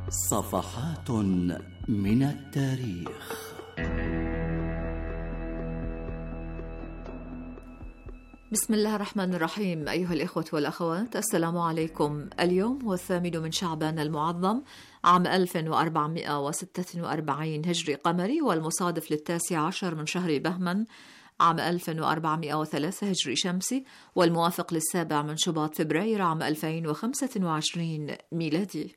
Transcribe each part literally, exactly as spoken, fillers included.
صفحات من التاريخ. بسم الله الرحمن الرحيم. أيها الإخوة والأخوات، السلام عليكم. اليوم هو الثامن من شعبان المعظم عام ألف وأربعمائة وستة وأربعين هجري قمري، والمصادف للتاسع عشر من شهر بهمن عام ألف وأربعمائة وثلاثة هجري شمسي، والموافق للسابع من شباط فبراير عام ألفين وخمسة وعشرين ميلادي.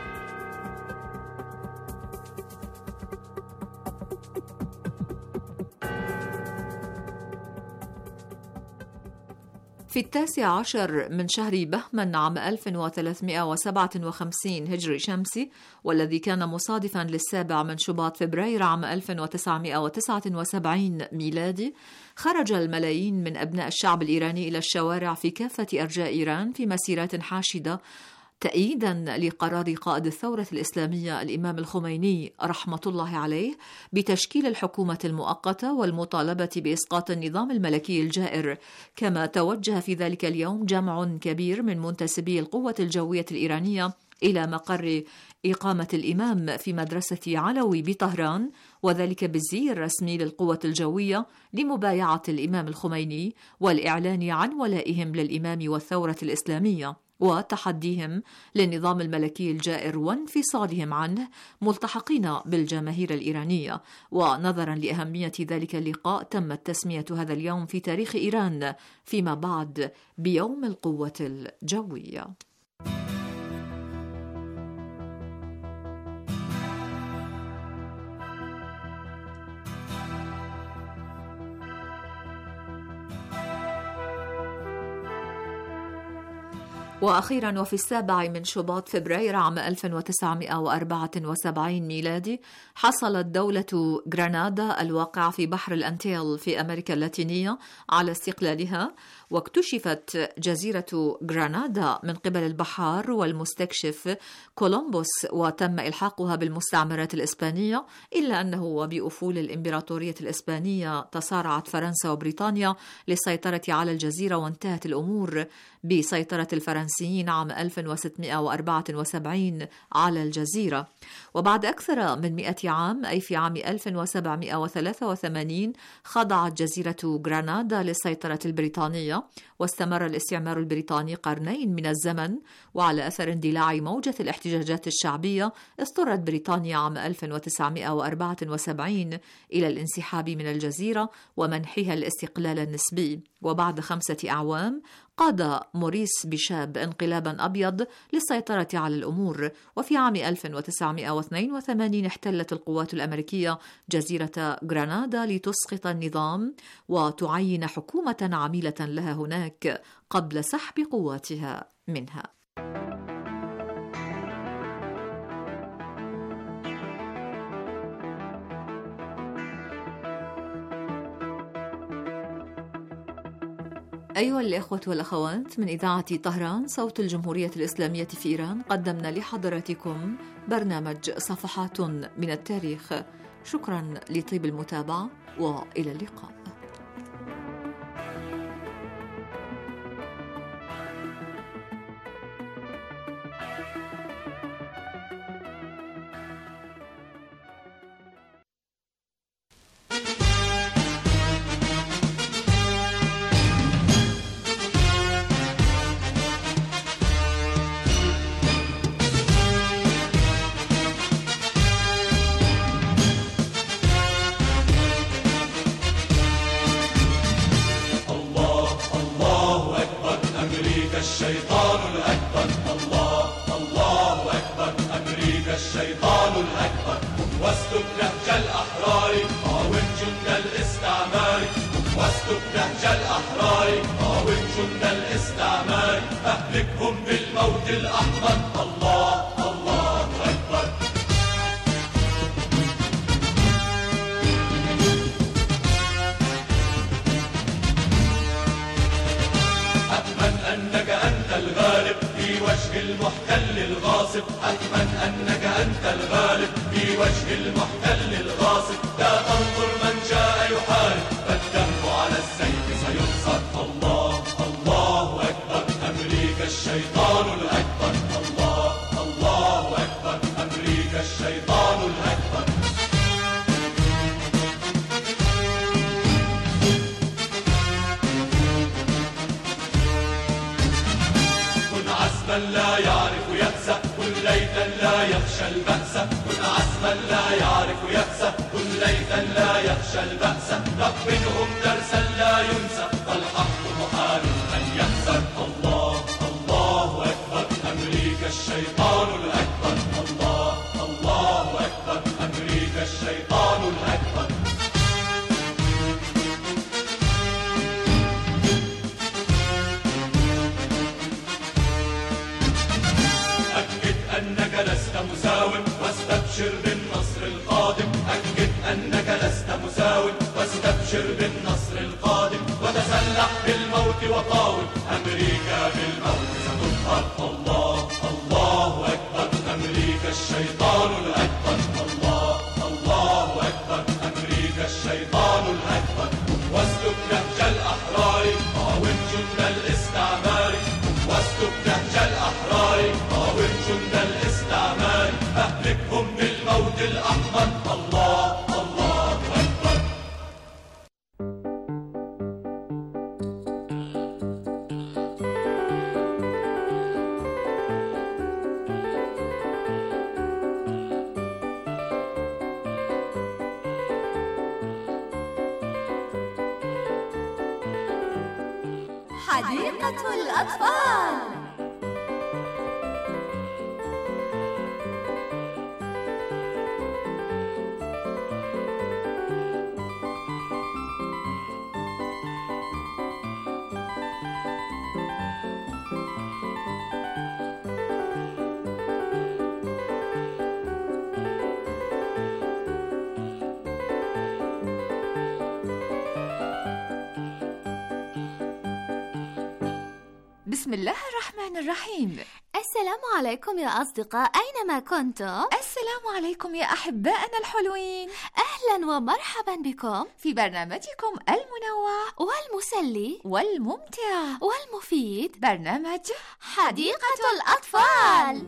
في التاسع عشر من شهر بهمن عام ألف وثلاثمائة وسبعة وخمسين هجري شمسي، والذي كان مصادفا للسابع من شباط فبراير عام ألف وتسعمائة وتسعة وسبعين ميلادي، خرج الملايين من أبناء الشعب الإيراني إلى الشوارع في كافة أرجاء إيران في مسيرات حاشدة تأييدا لقرار قائد الثورة الإسلامية الإمام الخميني رحمة الله عليه بتشكيل الحكومة المؤقتة والمطالبة بإسقاط النظام الملكي الجائر. كما توجه في ذلك اليوم جمع كبير من منتسبي القوة الجوية الإيرانية إلى مقر إقامة الإمام في مدرسة علوي بطهران، وذلك بالزي الرسمي للقوة الجوية لمبايعة الإمام الخميني والإعلان عن ولائهم للإمام والثورة الإسلامية وتحديهم للنظام الملكي الجائر وانفصالهم عنه، ملتحقين بالجماهير الإيرانية. ونظرا لأهمية ذلك اللقاء تمت تسمية هذا اليوم في تاريخ إيران فيما بعد بيوم القوة الجوية. وأخيرا، وفي السابع من شباط فبراير عام ألف وتسعمائة وأربعة وسبعين ميلادي، حصلت دولة غرناطة الواقعة في بحر الأنتيل في أمريكا اللاتينية على استقلالها، واكتشفت جزيرة غرناطة من قبل البحار والمستكشف كولومبوس، وتم إلحاقها بالمستعمرات الإسبانية، إلا أنه وبأفول الإمبراطورية الإسبانية تصارعت فرنسا وبريطانيا للسيطرة على الجزيرة، وانتهت الأمور بسيطرة الفرنسيين عام ألف وستمائة وأربعة وسبعين على الجزيرة. وبعد أكثر من مئة عام، أي في عام ألف وسبعمائة وثلاثة وثمانين، خضعت جزيرة غرناطة للسيطرة البريطانية، واستمر الاستعمار البريطاني قرنين من الزمن. وعلى أثر اندلاع موجة الاحتجاجات الشعبية، اضطرت بريطانيا عام ألف وتسعمائة وأربعة وسبعين إلى الانسحاب من الجزيرة ومنحها الاستقلال النسبي. وبعد خمسة أعوام قاد موريس بيشاب انقلابا أبيض للسيطرة على الأمور، وفي عام ألف وتسعمائة واثنين وثمانين احتلت القوات الأمريكية جزيرة غرناطة لتسقط النظام وتعين حكومة عميلة لها هناك قبل سحب قواتها منها. أيها الإخوة والأخوات، من إذاعة طهران صوت الجمهورية الإسلامية في إيران، قدمنا لحضراتكم برنامج صفحات من التاريخ. شكرا لطيب المتابعة، وإلى اللقاء. الشيطان الأكبر، الله الله أكبر، أمريكا الشيطان الأكبر. واسلك نهج الأحرار، قاوم جند الاستعمار. واسلك نهج الأحرار، قاوم جند الاستعمار. أهلكهم بالموت الأحمر، الله الله أكبر. أأمن أنك أنت الغالب في وجه المحتل الغاصب. أأمن أنك أنت الغالب في وجه المحتل الغاصب. لا تنظر من جاء يحارب، فالدم على السيف سينصر. الله الله أكبر، أمريكا الشيطان الأكبر. الله الله أكبر، أمريكا عزما لا يعرف يأسى كن ليتا لا يخشى البأس كن عزما لا يعرف يأسى كن ليتا لا يخشى البأس لقنهم درسا لا ينسى فالحق محال أن يخسر الله الله أكبر أمريكا الشيطان الأكبر الله الله أكبر أمريكا الشيطان الأكبر أكد أنك لست مساو واستبشر بالنصر القادم أكد أنك لست مساو واستبشر بالنصر القادم وتسلح بالموت وقاوم أمريكا بالموت ستظهر الله الله أكبر أمريكا الشيطان الأكبر الله الله أكبر أمريكا الشيطان الأكبر واسلك نهج الأحرار قاوم جند الاستعمار واسلك نهج الأحرار قاوم جند الاستعمار أهلكهم بالموت الأحمر الله الله أكبر حديقة الأطفال. بسم الله الرحمن الرحيم. السلام عليكم يا أصدقاء أينما كنتم. السلام عليكم يا أحبائنا الحلوين. أهلا ومرحبا بكم في برنامجكم المنوع والمسلي والممتع والمفيد برنامج حديقة الأطفال.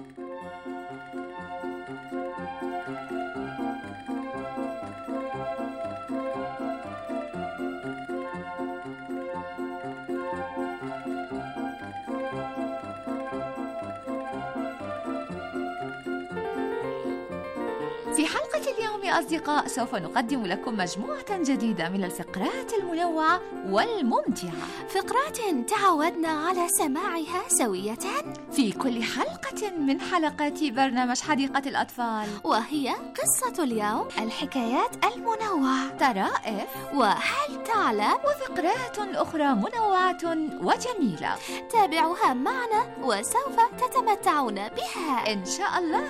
في حلقة اليوم يا أصدقاء سوف نقدم لكم مجموعة جديدة من الفقرات المنوعة والممتعة، فقرات تعودنا على سماعها سوية في كل حلقة من حلقات برنامج حديقة الأطفال، وهي قصة اليوم، الحكايات المنوعة، طرائف، وهل تعلم، وفقرات أخرى منوعة وجميلة. تابعوها معنا وسوف تتمتعون بها إن شاء الله.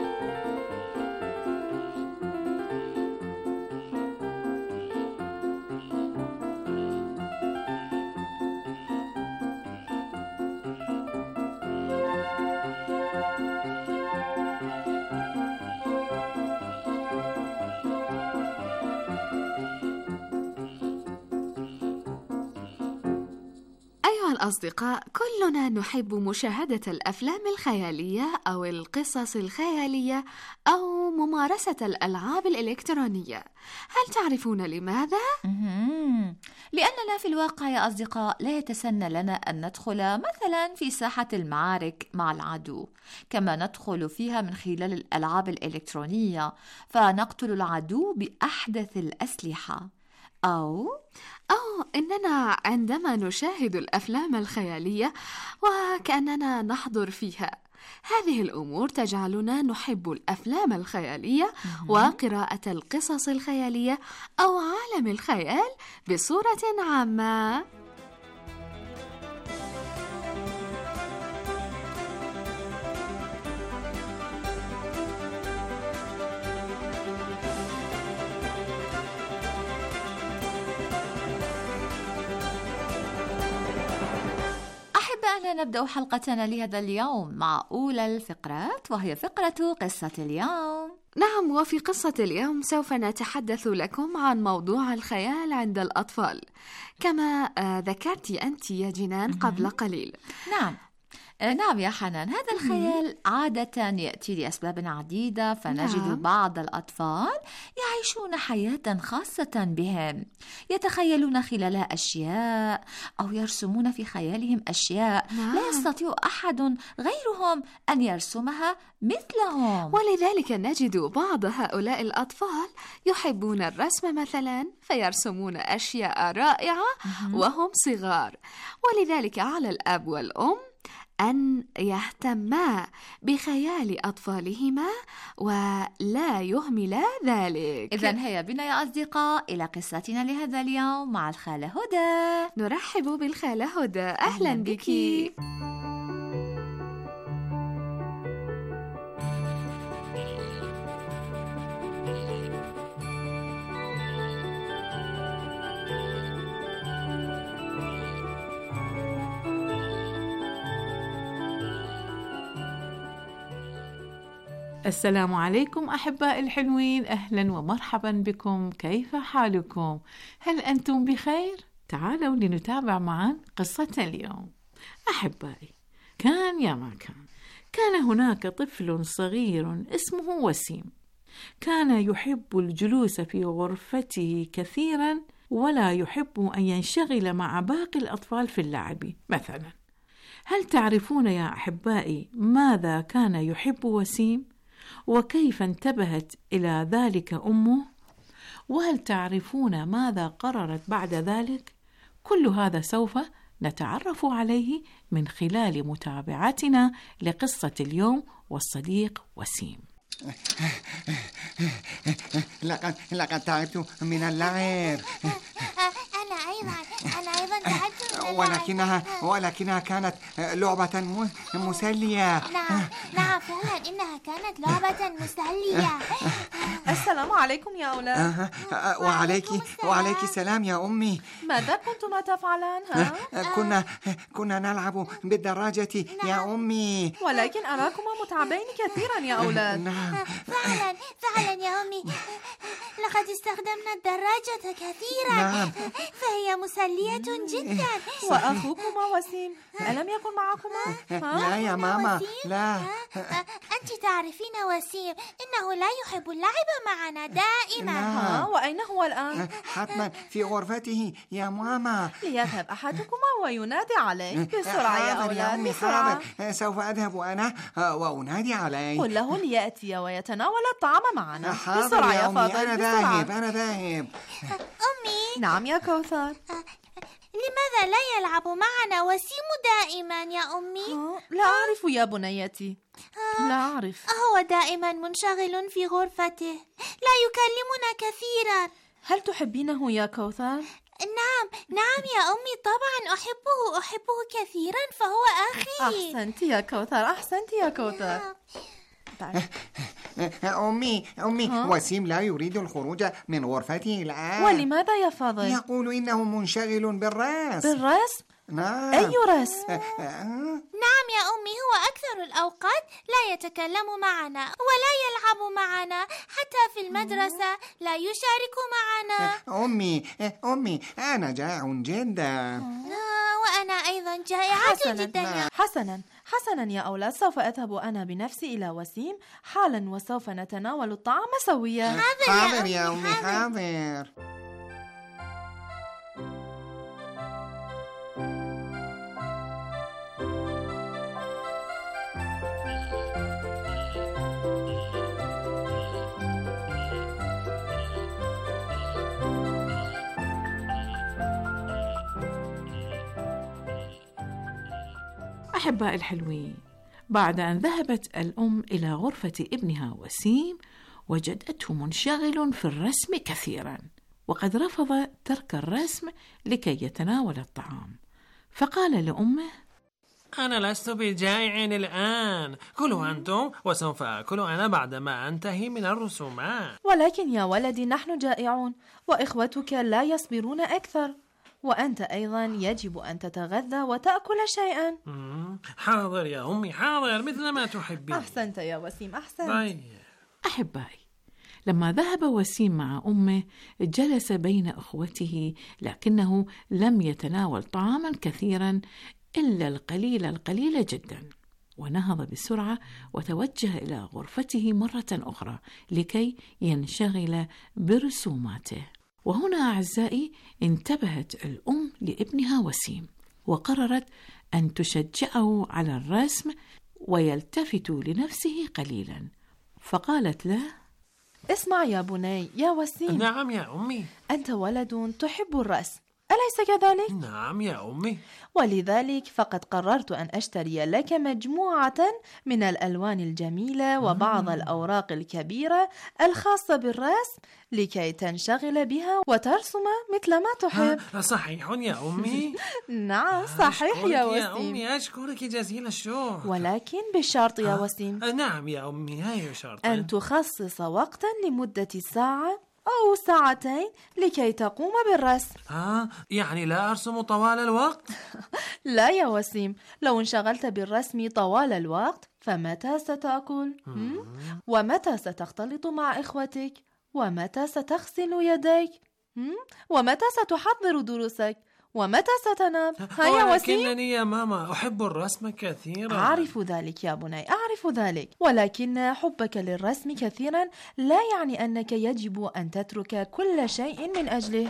الأصدقاء، كلنا نحب مشاهدة الأفلام الخيالية أو القصص الخيالية أو ممارسة الألعاب الإلكترونية. هل تعرفون لماذا؟ لأننا في الواقع يا أصدقاء لا يتسنى لنا أن ندخل مثلا في ساحة المعارك مع العدو كما ندخل فيها من خلال الألعاب الإلكترونية فنقتل العدو بأحدث الأسلحة، أو أو إننا عندما نشاهد الأفلام الخيالية وكأننا نحضر فيها. هذه الأمور تجعلنا نحب الأفلام الخيالية وقراءة القصص الخيالية أو عالم الخيال بصورة عامة. أحبائنا، نبدأ حلقتنا لهذا اليوم مع أولى الفقرات وهي فقرة قصة اليوم. نعم، وفي قصة اليوم سوف نتحدث لكم عن موضوع الخيال عند الأطفال كما ذكرت أنت يا جنان قبل قليل. نعم، نعم يا حنان، هذا الخيال عادة يأتي لأسباب عديدة، فنجد نعم. بعض الأطفال يعيشون حياة خاصة بهم، يتخيلون خلالها أشياء أو يرسمون في خيالهم أشياء نعم. لا يستطيع أحد غيرهم أن يرسمها مثلهم. ولذلك نجد بعض هؤلاء الأطفال يحبون الرسم مثلا، فيرسمون أشياء رائعة وهم صغار. ولذلك على الأب والأم أن يهتما بخيال أطفالهما ولا يهملا ذلك. إذن هيا بنا يا أصدقاء إلى قصتنا لهذا اليوم مع الخالة هدى. نرحب بالخالة هدى، أهلا, أهلا بك. السلام عليكم أحباء الحلوين، أهلا ومرحبا بكم، كيف حالكم؟ هل أنتم بخير؟ تعالوا لنتابع معا قصة اليوم. أحبائي، كان يا ما كان كان هناك طفل صغير اسمه وسيم، كان يحب الجلوس في غرفته كثيرا ولا يحب أن ينشغل مع باقي الأطفال في اللعب مثلا. هل تعرفون يا أحبائي ماذا كان يحب وسيم؟ وكيف انتبهت إلى ذلك أمه؟ وهل تعرفون ماذا قررت بعد ذلك؟ كل هذا سوف نتعرف عليه من خلال متابعتنا لقصة اليوم والصديق وسيم. لقد لقد تعبت من اللعب. أنا أيضا أنا أيضا تعبت من اللعب. ولكنها ولكنها كانت لعبة مسلية. نعم نعم فعلا إنها كانت لعبة مسلية. السلام عليكم يا أولاد. وعليك وعليك السلام يا أمي. ماذا كنتما تفعلان؟ ها؟ كنا كنا نلعب بالدراجة يا أمي. ولكن أراكما متعبين كثيرا يا أولاد. نعم فعلا فعلا يا أمي، لقد استخدمنا الدراجة كثيرا. نعم. فهي مسلية جدا. وأخوكما وسيم ألم يكن معكما؟ لا يا ماما لا. أنت تعرفين وسيم إنه لا يحب اللعب معنا دائما. ها، وأين هو الآن؟ حتما في غرفته يا ماما. ليذهب أحدكما وينادي عليه بسرعة يا أولاد، بسرعة. سوف أذهب أنا وأنادي عليه. قل له ليأتي ويتناول الطعام معنا. حاضر بسرعة يا يا أمي، فاضل، أنا بسرعة. ذاهب أنا ذاهب. أمي، نعم يا كوثر. لماذا لا يلعب معنا وسيم دائما يا أمي؟ لا أعرف يا بنيتي، لا أعرف. هو دائما منشغل في غرفته، لا يكلمنا كثيرا. هل تحبينه يا كوثر؟ نعم نعم يا أمي، طبعا أحبه أحبه كثيرا، فهو أخي. أحسنت يا كوثر، أحسنت يا كوثر. أمي أمي وسيم لا يريد الخروج من غرفته الآن. ولماذا يا فاضل؟ يقول إنه منشغل بالرسم. بالرسم؟ نعم. أي رسم؟ نعم يا أمي، هو أكثر الأوقات لا يتكلم معنا ولا يلعب معنا، حتى في المدرسة لا يشارك معنا. أمي أمي أنا جائع جدا. وأنا أيضا جائعة جدا يا حسنا حسنا يا أولاد، سوف أذهب أنا بنفسي إلى وسيم حالا وسوف نتناول الطعام سويا. حاضر يا أمي، حاضر. أحباء الحلوين، بعد أن ذهبت الأم إلى غرفة ابنها وسيم وجدته منشغل في الرسم كثيرا، وقد رفض ترك الرسم لكي يتناول الطعام، فقال لأمه: أنا لست بجائع الآن، كلوا أنتم وسوف أكل أنا بعدما أنتهي من الرسومات. ولكن يا ولدي نحن جائعون وإخوتك لا يصبرون أكثر، وأنت أيضا يجب أن تتغذى وتأكل شيئا. حاضر يا أمي، حاضر مثل ما تحبين. أحسنت يا وسيم، أحسنت. باي. أحبائي، لما ذهب وسيم مع أمه جلس بين أخوته، لكنه لم يتناول طعاما كثيرا إلا القليل القليل جدا. ونهض بسرعة وتوجه إلى غرفته مرة أخرى لكي ينشغل برسوماته. وهنا أعزائي انتبهت الأم لابنها وسيم، وقررت أن تشجعه على الرسم ويلتفت لنفسه قليلا، فقالت له: اسمع يا بني يا وسيم. نعم يا أمي. أنت ولد تحب الرسم، أليس كذلك؟ نعم يا أمي. ولذلك فقد قررت أن أشتري لك مجموعة من الألوان الجميلة وبعض الأوراق الكبيرة الخاصة بالرسم لكي تنشغل بها وترسم مثل ما تحب. صحيح يا أمي؟ نعم صحيح يا وسيم. يا أمي أشكرك جزيل الشكر، ولكن بالشرط يا وسيم. نعم يا أمي، هاي شرط أن تخصص وقتا لمدة ساعة أو ساعتين لكي تقوم بالرسم. آه يعني لا أرسم طوال الوقت؟ لا يا وسيم، لو انشغلت بالرسم طوال الوقت فمتى ستأكل؟ ومتى ستختلط مع إخوتك؟ ومتى ستغسل يديك؟ ومتى ستحضر دروسك؟ ومتى ستنام؟ هيا وسيم. ولكنني يا ماما أحب الرسم كثيرا. أعرف ذلك يا بني، أعرف ذلك، ولكن حبك للرسم كثيرا لا يعني أنك يجب أن تترك كل شيء من أجله.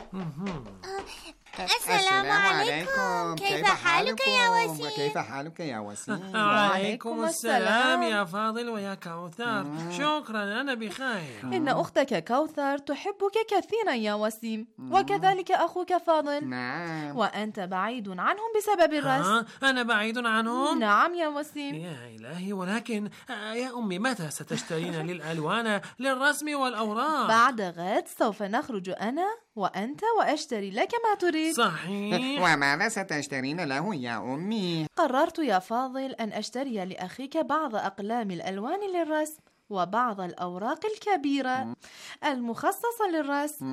السلام عليكم، كيف حالك يا وسيم؟ كيف حالك يا وسيم؟ وعليكم السلام يا فاضل ويا كوثر. شكرا، أنا بخير. إن أختك كوثر تحبك كثيرا يا وسيم، وكذلك أخوك فاضل. نعم. وأنت بعيد عنهم بسبب الرسم. أنا بعيد عنهم؟ نعم يا وسيم. يا إلهي، ولكن يا أمي متى ستشترين للألوان للرسم والأوراق؟ بعد غد سوف نخرج أنا وأنت وأشتري لك ما تريد. صحيح. وماذا ستشترين له يا أمي؟ قررت يا فاضل أن أشتري لأخيك بعض أقلام الألوان للرسم وبعض الأوراق الكبيرة المخصصة للرسم.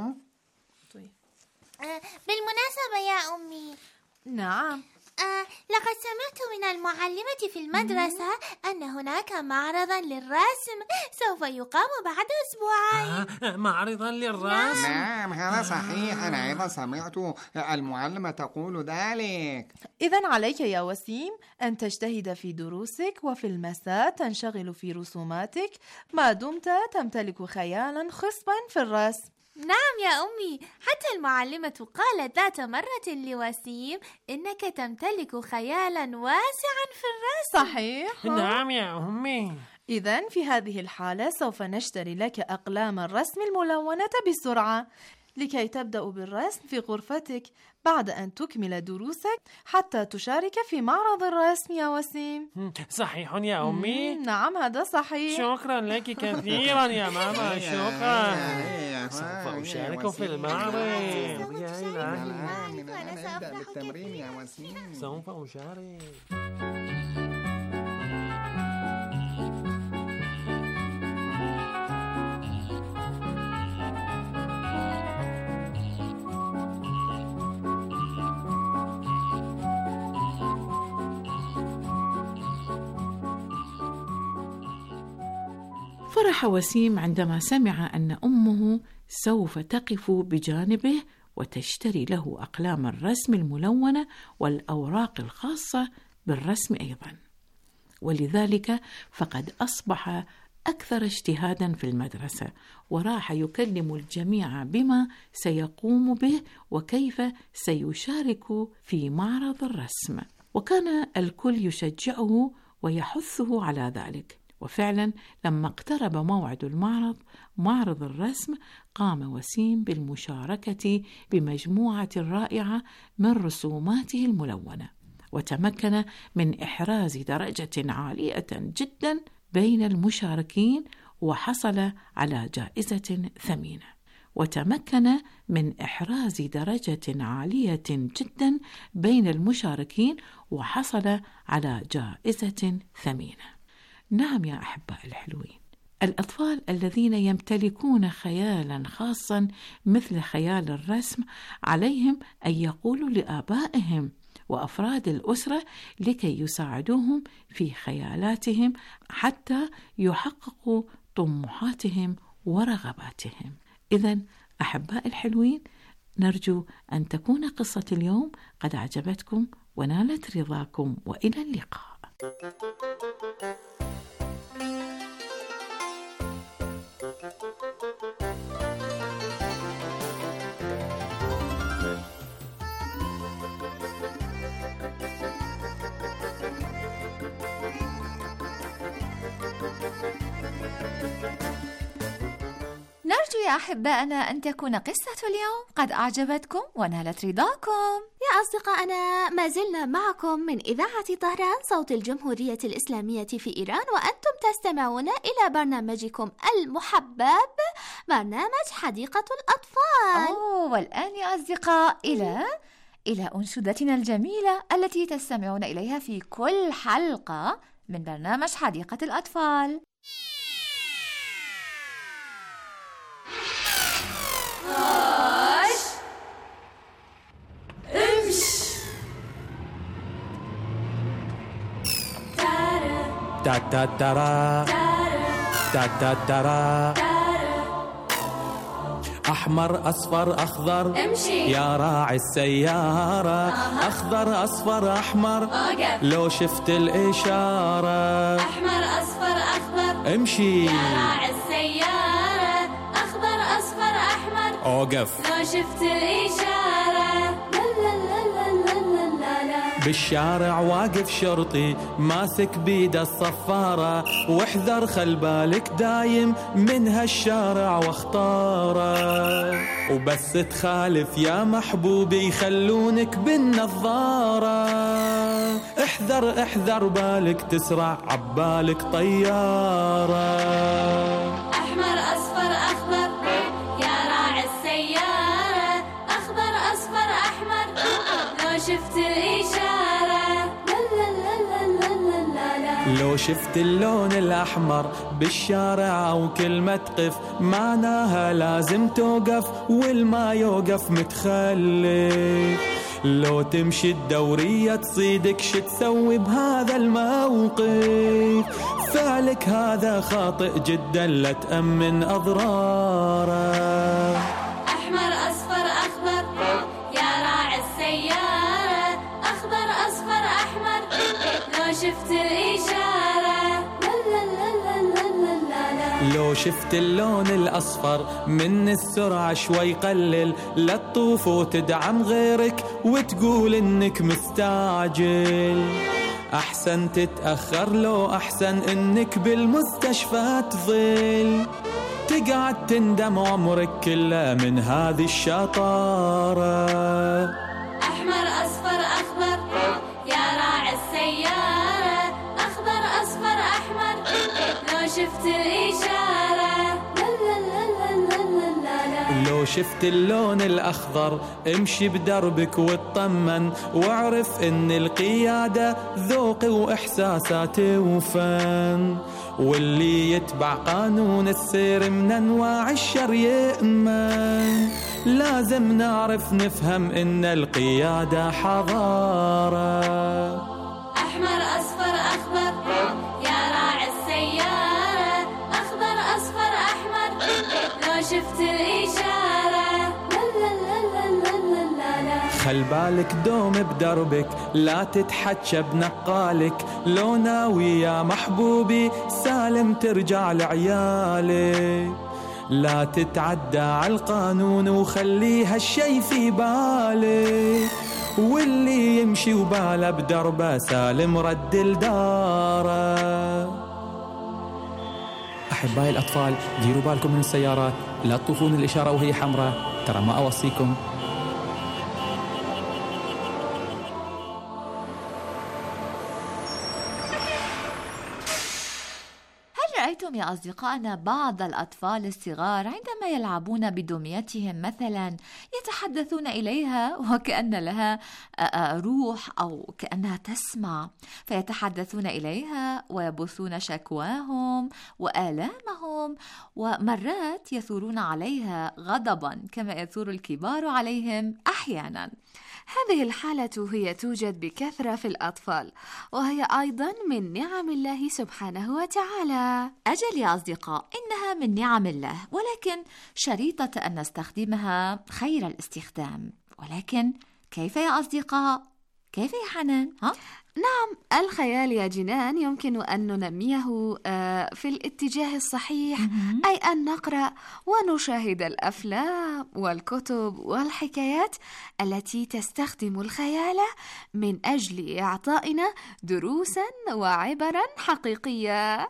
بالمناسبة يا أمي، نعم، آه، لقد سمعت من المعلمة في المدرسة أن هناك معرضا للرسم سوف يقام بعد أسبوعين. آه، معرضا للرسم؟ نعم هذا صحيح، أنا أيضا سمعت المعلمة تقول ذلك. إذن عليك يا وسيم أن تجتهد في دروسك، وفي المساء تنشغل في رسوماتك ما دمت تمتلك خيالا خصبا في الرسم. نعم يا أمي، حتى المعلمة قالت ذات مرة لوسيم إنك تمتلك خيالا واسعا في الرسم. صحيح؟ نعم يا أمي. إذن في هذه الحالة سوف نشتري لك أقلام الرسم الملونة بسرعة لكي تبدأ بالرسم في غرفتك بعد أن تكمل دروسك حتى تشارك في معرض الرسم يا وسيم. صحيح يا أمي؟ نعم هذا صحيح. شكرا لك كثيرا يا ماما، شكرا. سوف أشارك في المعرض. يا إلهي، نبدأ بالتمرين يا وسيم. سوف أشارك. فرح وسيم عندما سمع أن أمه سوف تقف بجانبه وتشتري له أقلام الرسم الملونة والأوراق الخاصة بالرسم أيضا، ولذلك فقد أصبح أكثر اجتهادا في المدرسة، وراح يكلم الجميع بما سيقوم به وكيف سيشارك في معرض الرسم، وكان الكل يشجعه ويحثه على ذلك. وفعلا لما اقترب موعد المعرض معرض الرسم قام وسيم بالمشاركة بمجموعة رائعة من رسوماته الملونة، وتمكن من إحراز درجة عالية جدا بين المشاركين وحصل على جائزة ثمينة. وتمكن من إحراز درجة عالية جدا بين المشاركين وحصل على جائزة ثمينة. نعم يا أحباء الحلوين، الأطفال الذين يمتلكون خيالا خاصا مثل خيال الرسم عليهم أن يقولوا لآبائهم وأفراد الأسرة لكي يساعدوهم في خيالاتهم حتى يحققوا طموحاتهم ورغباتهم. إذن أحباء الحلوين، نرجو أن تكون قصة اليوم قد أعجبتكم ونالت رضاكم، وإلى اللقاء. نرجو يا أحبائنا أن تكون قصة اليوم قد أعجبتكم ونالت رضاكم. يا أصدقائنا، ما زلنا معكم من إذاعة طهران صوت الجمهورية الإسلامية في إيران، وأنتم تستمعون إلى برنامجكم المحبب، برنامج حديقة الأطفال. أوه، والآن يا أصدقاء إلى إلى أنشودتنا الجميلة التي تستمعون إليها في كل حلقة من برنامج حديقة الأطفال. هاش امش تا تا ترى تا تا ترى أحمر أصفر أخضر، امشي يا راعي السيارة. أخضر أصفر أحمر، لو شفت الإشارة. أحمر أصفر أخضر، امشي يا راعي السيارة. أخضر أصفر أحمر، أوقف لو شفت الإشارة. بالشارع واقف شرطي ماسك بيده الصفارة، واحذر خل بالك دايم من هالشارع واختاره، وبس تخالف يا محبوبي يخلونك بالنظارة. احذر احذر بالك تسرع عبالك طيارة. أحمر أصفر أخضر، يا راعي السيارة. أخضر أصفر أحمر، لو شفت الإشارة. لو شفت اللون الأحمر بالشارع أو كلمة قف، معناها لازم توقف، والما يوقف متخلف. لو تمشي الدورية تصيدك شو تسوي بهذا الموقف؟ فعلك هذا خاطئ جدا، لا تأمن أضراره. أحمر أصفر أخضر، يا راعي السيارة. أخضر أصفر أحمر، لو شفت الإشارة. لو شفت اللون الأصفر من السرعة شوي قلل، لا تطوف وتدعم غيرك وتقول إنك مستعجل. أحسن تتأخر، لو أحسن إنك بالمستشفى تظل، تقعد تندم عمرك كله من هذه الشطارة. أحمر أصفر أخضر، يا راعي السيارة. أخضر أصفر أحمر، لو شفت الإشارة. لو شفت اللون الأخضر امشي بدربك واطمن، واعرف إن القيادة ذوق وإحساسات وفن، واللي يتبع قانون السير من أنواع الشر يأمن. لازم نعرف نفهم إن القيادة حضارة. أحمر أصفر أخضر، يا راعي السيارة. أخضر أصفر أحمر، لو شفت الإشارة. خل بالك دوم بدربك، لا تتحكى بنقالك، لو ناوي يا محبوبي سالم ترجع لعيالك. لا تتعدى على القانون وخلي هالشي في بالك، واللي يمشي وباله بدربه سالم رد لداره. أحبائي الأطفال، ديروا بالكم من السيارات، لا تطوفون الإشارة وهي حمراء، ترى ما أوصيكم. رأيتم يا أصدقائنا بعض الأطفال الصغار عندما يلعبون بدميتهم مثلا يتحدثون إليها وكأن لها روح أو كأنها تسمع، فيتحدثون إليها ويبثون شكواهم وآلامهم، ومرات يثورون عليها غضبا كما يثور الكبار عليهم أحيانا. هذه الحالة هي توجد بكثرة في الأطفال، وهي أيضا من نعم الله سبحانه وتعالى. أجل يا أصدقاء، إنها من نعم الله، ولكن شريطة أن نستخدمها خير الاستخدام. ولكن كيف يا أصدقاء؟ كيف يا حنان؟ ها؟ نعم، الخيال يا جنان يمكن أن ننميه في الاتجاه الصحيح، أي أن نقرأ ونشاهد الأفلام والكتب والحكايات التي تستخدم الخيال من أجل إعطائنا دروسا وعبرا حقيقية.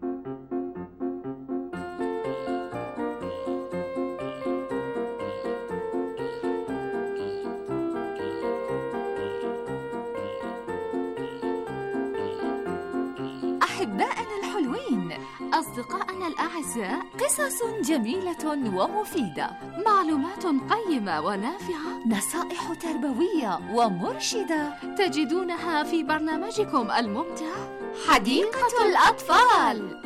أحبائنا الحلوين، أصدقائنا الأعزاء، قصص جميلة ومفيدة، معلومات قيمة ونافعة، نصائح تربوية ومرشدة تجدونها في برنامجكم الممتع حديقة الأطفال.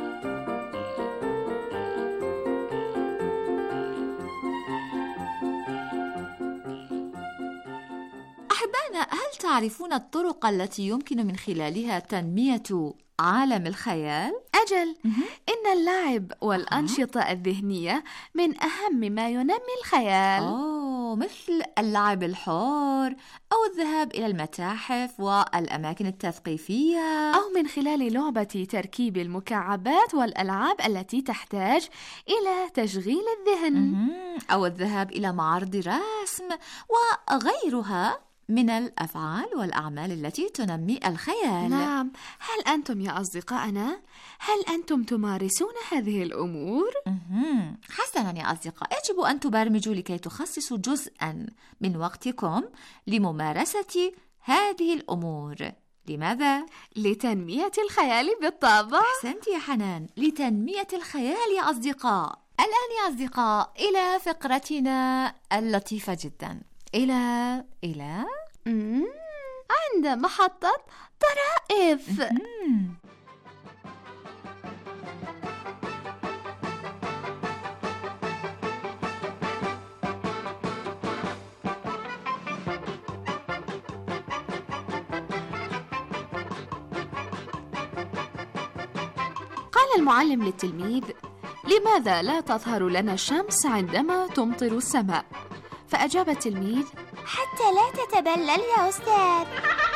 أحبائنا، هل تعرفون الطرق التي يمكن من خلالها تنمية عالم الخيال؟ أجل، إن اللعب والأنشطة الذهنية من أهم ما ينمي الخيال. أوه، مثل اللعب الحر أو الذهاب إلى المتاحف والأماكن التثقيفية، أو من خلال لعبة تركيب المكعبات والألعاب التي تحتاج إلى تشغيل الذهن، أو الذهاب إلى معارض رسم وغيرها من الأفعال والأعمال التي تنمي الخيال. نعم، هل أنتم يا أصدقائنا؟ هل أنتم تمارسون هذه الأمور؟ حسناً يا أصدقاء، يجب أن تبرمجوا لكي تخصصوا جزءاً من وقتكم لممارسة هذه الأمور. لماذا؟ لتنمية الخيال بالطبع. أحسنت يا حنان، لتنمية الخيال يا أصدقاء. الآن يا أصدقاء إلى فقرتنا اللطيفة جداً. إلى إلى مم. عند محطة طرائف. قال المعلم للتلميذ: لماذا لا تظهر لنا الشمس عندما تمطر السماء؟ فأجاب التلميذ: حتى لا تتبلل يا أستاذ.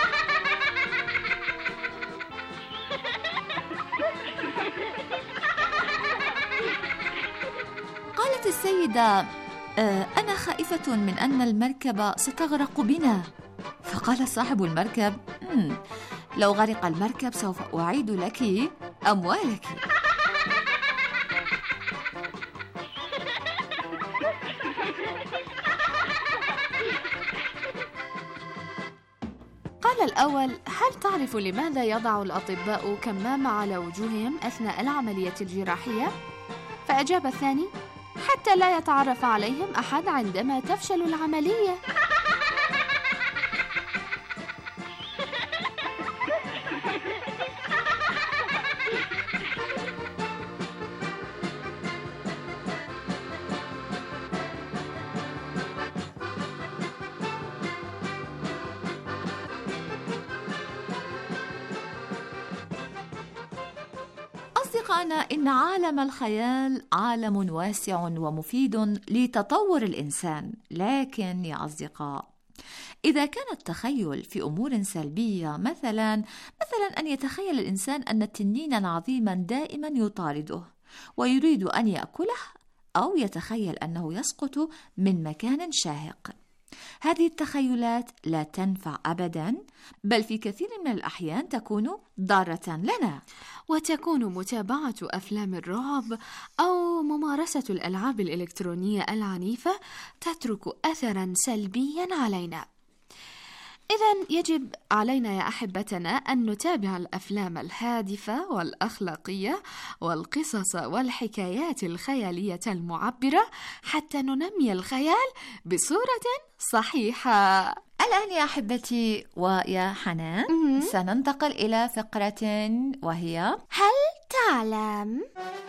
قالت السيدة: آه أنا خائفة من أن المركبة ستغرق بنا. فقال صاحب المركب: لو غرق المركب سوف أعيد لك أموالك. قال الأول: هل تعرف لماذا يضع الأطباء كمامة على وجوههم أثناء العملية الجراحية؟ فأجاب الثاني: حتى لا يتعرف عليهم أحد عندما تفشل العملية. أصدقائنا، إن عالم الخيال عالم واسع ومفيد لتطور الإنسان، لكن يا أصدقاء، إذا كان التخيل في أمور سلبية، مثلا مثلا أن يتخيل الإنسان أن تنينا عظيما دائما يطارده ويريد أن يأكله، أو يتخيل أنه يسقط من مكان شاهق، هذه التخيلات لا تنفع أبدا، بل في كثير من الأحيان تكون ضارة لنا. وتكون متابعة أفلام الرعب أو ممارسة الألعاب الإلكترونية العنيفة تترك أثرا سلبيا علينا. إذن يجب علينا يا أحبتنا أن نتابع الأفلام الهادفة والأخلاقية والقصص والحكايات الخيالية المعبرة حتى ننمي الخيال بصورة صحيحة. الآن يا أحبتي ويا حنان م- سننتقل إلى فقرة وهي هل تعلم؟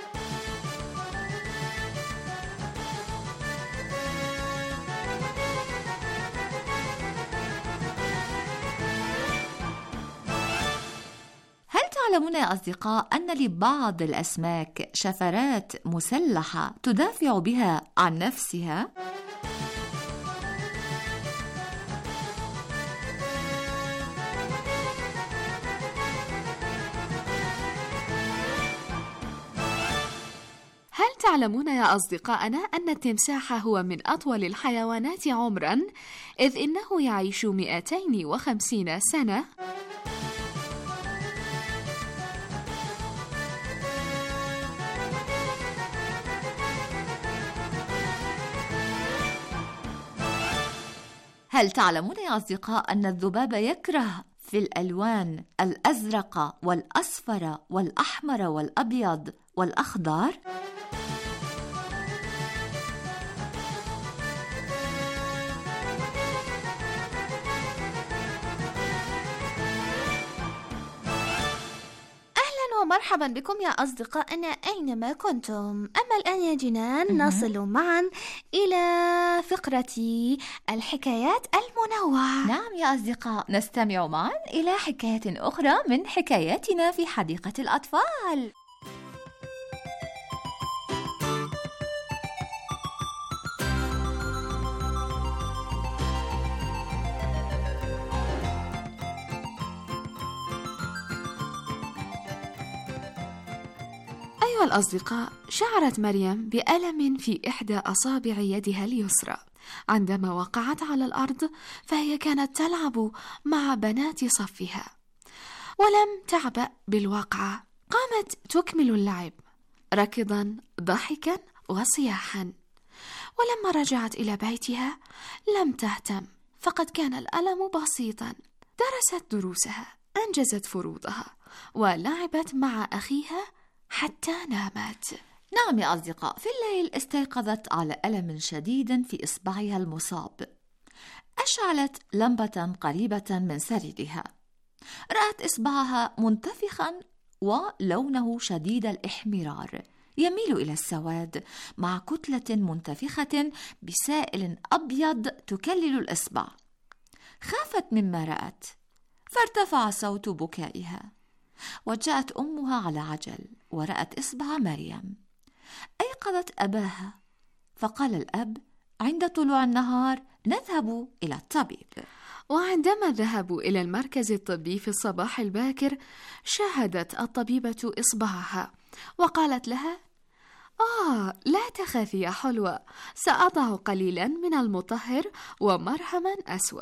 هل تعلمون يا أصدقاء أن لبعض الأسماك شفرات مسلحة تدافع بها عن نفسها؟ تعلمون يا أصدقائنا أن التمساح هو من أطول الحيوانات عمراً، إذ إنه يعيش مئتين وخمسين سنة؟ هل تعلمون يا أصدقاء أن الذباب يكره في الألوان الأزرق والأصفر والأحمر والأبيض والأخضر؟ ومرحبا بكم يا أصدقائنا أينما كنتم. أما الآن يا جنان نصل معا إلى فقرة الحكايات المنوعة. نعم يا أصدقاء، نستمع معا إلى حكاية أخرى من حكاياتنا في حديقة الأطفال. أيها الأصدقاء، شعرت مريم بألم في إحدى أصابع يدها اليسرى عندما وقعت على الأرض، فهي كانت تلعب مع بنات صفها ولم تعبأ بالوقعة. قامت تكمل اللعب ركضا ضحكا وصياحا، ولما رجعت إلى بيتها لم تهتم، فقد كان الألم بسيطا. درست دروسها، أنجزت فروضها، ولعبت مع أخيها حتى نامت. نعم يا أصدقاء، في الليل استيقظت على ألم شديد في إصبعها المصاب. أشعلت لمبة قريبة من سريرها، رأت إصبعها منتفخا ولونه شديد الإحمرار يميل إلى السواد، مع كتلة منتفخة بسائل أبيض تكلل الإصبع. خافت مما رأت، فارتفع صوت بكائها، وجاءت أمها على عجل ورأت إصبع مريم. أيقظت أباها، فقال الأب: عند طلوع النهار نذهب إلى الطبيب. وعندما ذهبوا إلى المركز الطبي في الصباح الباكر، شاهدت الطبيبة إصبعها وقالت لها: آه لا تخافي يا حلوة، سأضع قليلا من المطهر ومرهما أسود.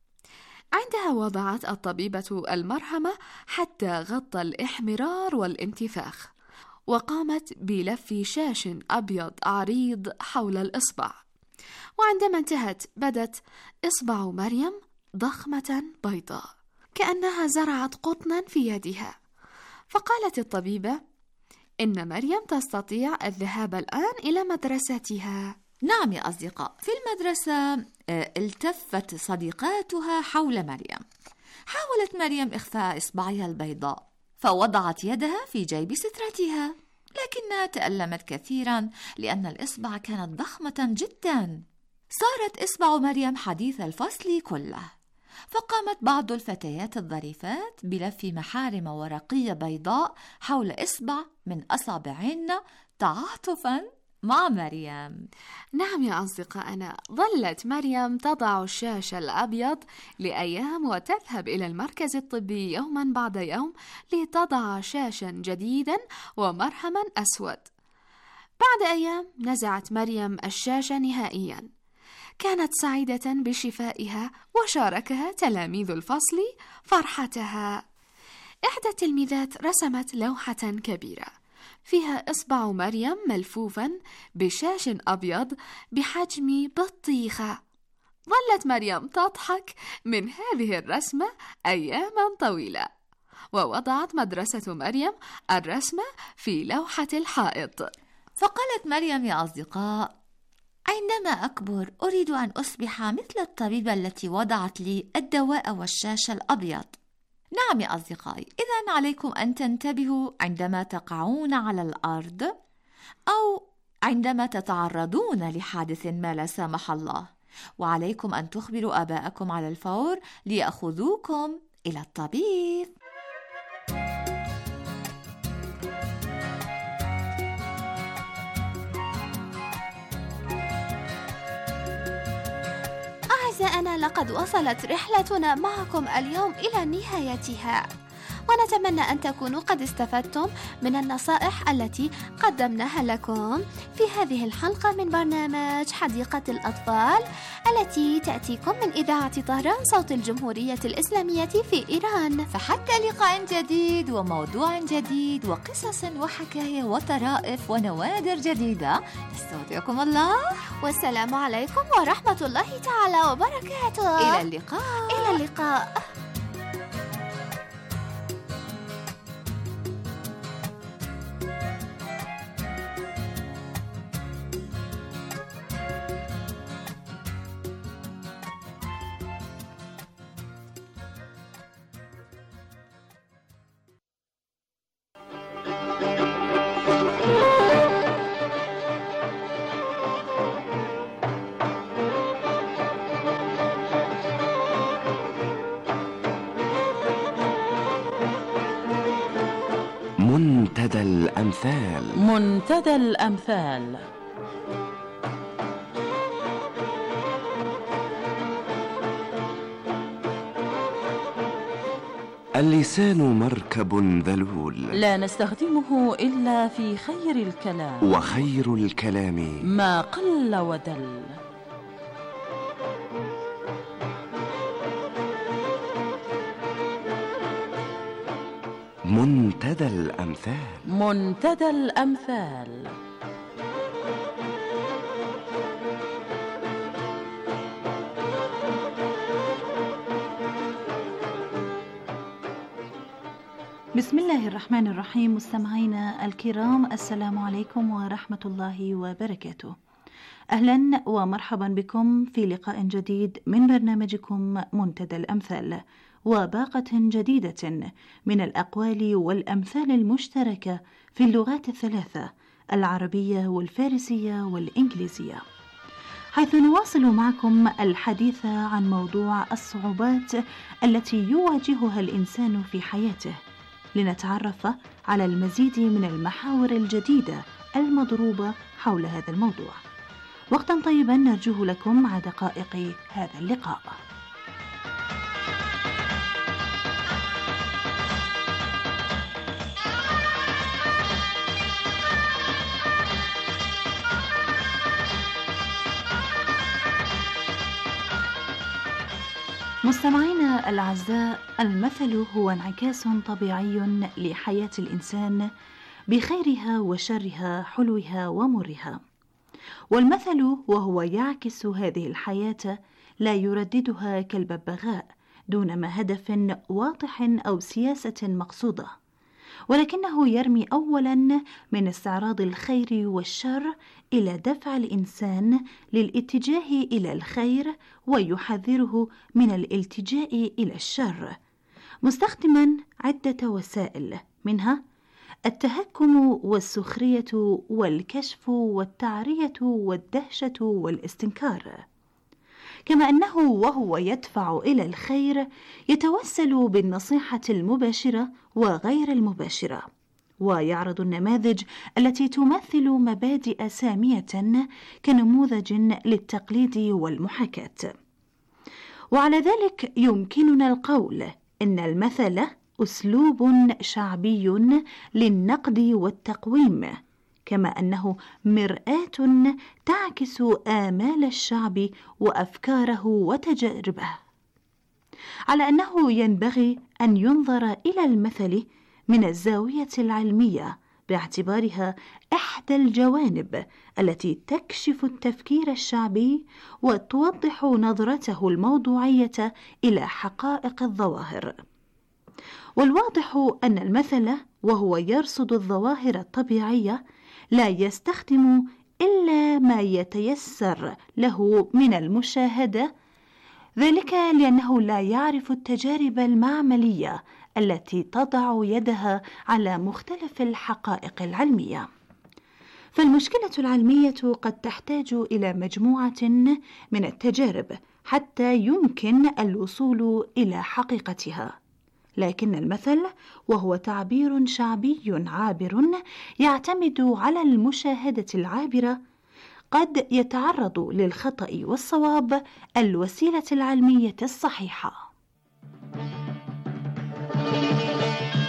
عندها وضعت الطبيبة المرهم حتى غطى الإحمرار والانتفاخ، وقامت بلف شاش أبيض عريض حول الإصبع. وعندما انتهت بدت إصبع مريم ضخمة بيضاء كأنها زرعت قطنا في يدها. فقالت الطبيبة: إن مريم تستطيع الذهاب الآن إلى مدرستها. نعم يا أصدقاء، في المدرسة التفت صديقاتها حول مريم. حاولت مريم إخفاء إصبعها البيضاء، فوضعت يدها في جيب سترتها، لكنها تألمت كثيرا لأن الإصبع كانت ضخمة جدا. صارت إصبع مريم حديث الفصل كله، فقامت بعض الفتيات الظريفات بلف محارم ورقية بيضاء حول إصبع من أصابعهن تعاطفا مع مريم. نعم يا أصدقائنا، ظلت مريم تضع الشاش الأبيض لأيام وتذهب إلى المركز الطبي يوما بعد يوم لتضع شاشا جديدا ومرهما أسود. بعد أيام نزعت مريم الشاش نهائيا. كانت سعيدة بشفائها، وشاركها تلاميذ الفصل فرحتها. إحدى التلميذات رسمت لوحة كبيرة فيها إصبع مريم ملفوفا بشاش أبيض بحجم بطيخة. ظلت مريم تضحك من هذه الرسمة أياما طويلة، ووضعت مدرسة مريم الرسمة في لوحة الحائط. فقالت مريم: يا أصدقاء، عندما أكبر أريد أن أصبح مثل الطبيبة التي وضعت لي الدواء والشاش الأبيض. نعم يا أصدقائي، إذن عليكم أن تنتبهوا عندما تقعون على الأرض أو عندما تتعرضون لحادث ما لا سمح الله، وعليكم أن تخبروا آباءكم على الفور ليأخذوكم إلى الطبيب. أعزائنا، لقد وصلت رحلتنا معكم اليوم إلى نهايتها، ونتمنى أن تكونوا قد استفدتم من النصائح التي قدمناها لكم في هذه الحلقة من برنامج حديقة الأطفال التي تأتيكم من إذاعة طهران صوت الجمهورية الإسلامية في إيران. فحتى لقاء جديد وموضوع جديد وقصص وحكاية وطرائف ونوادر جديدة، نستودعكم الله والسلام عليكم ورحمة الله تعالى وبركاته. إلى اللقاء. إلى اللقاء. منتدى الأمثال. منتدى الأمثال. اللسان مركب ذلول لا نستخدمه إلا في خير الكلام، وخير الكلام ما قل ودل. منتدى الأمثال. منتدى الأمثال. بسم الله الرحمن الرحيم. مستمعينا الكرام، السلام عليكم ورحمة الله وبركاته. أهلا ومرحبا بكم في لقاء جديد من برنامجكم منتدى الأمثال، وباقة جديدة من الأقوال والأمثال المشتركة في اللغات الثلاثة العربية والفارسية والإنجليزية، حيث نواصل معكم الحديث عن موضوع الصعوبات التي يواجهها الإنسان في حياته، لنتعرف على المزيد من المحاور الجديدة المضروبة حول هذا الموضوع. وقتا طيبا نرجوه لكم مع دقائق هذا اللقاء. مستمعينا الأعزاء، المثل هو انعكاس طبيعي لحياة الإنسان بخيرها وشرها، حلوها ومرها. والمثل وهو يعكس هذه الحياة لا يرددها كالببغاء دون ما هدف واضح أو سياسة مقصودة، ولكنه يرمي أولا من استعراض الخير والشر إلى دفع الإنسان للاتجاه إلى الخير، ويحذره من الالتجاء إلى الشر، مستخدما عدة وسائل، منها التهكم والسخرية والكشف والتعرية والدهشة والاستنكار، كما أنه وهو يدفع إلى الخير يتوسل بالنصيحة المباشرة وغير المباشرة، ويعرض النماذج التي تمثل مبادئ سامية كنموذج للتقليد والمحاكاة. وعلى ذلك يمكننا القول إن المثل أسلوب شعبي للنقد والتقويم، كما أنه مرآة تعكس آمال الشعب وأفكاره وتجاربه، على أنه ينبغي أن ينظر إلى المثل من الزاوية العلمية باعتبارها إحدى الجوانب التي تكشف التفكير الشعبي وتوضح نظرته الموضوعية إلى حقائق الظواهر. والواضح أن المثل وهو يرصد الظواهر الطبيعية لا يستخدم إلا ما يتيسر له من المشاهدة، ذلك لأنه لا يعرف التجارب المعملية التي تضع يدها على مختلف الحقائق العلمية. فالمشكلة العلمية قد تحتاج إلى مجموعة من التجارب حتى يمكن الوصول إلى حقيقتها، لكن المثل وهو تعبير شعبي عابر يعتمد على المشاهدة العابرة قد يتعرض للخطأ والصواب الوسيلة العلمية الصحيحة.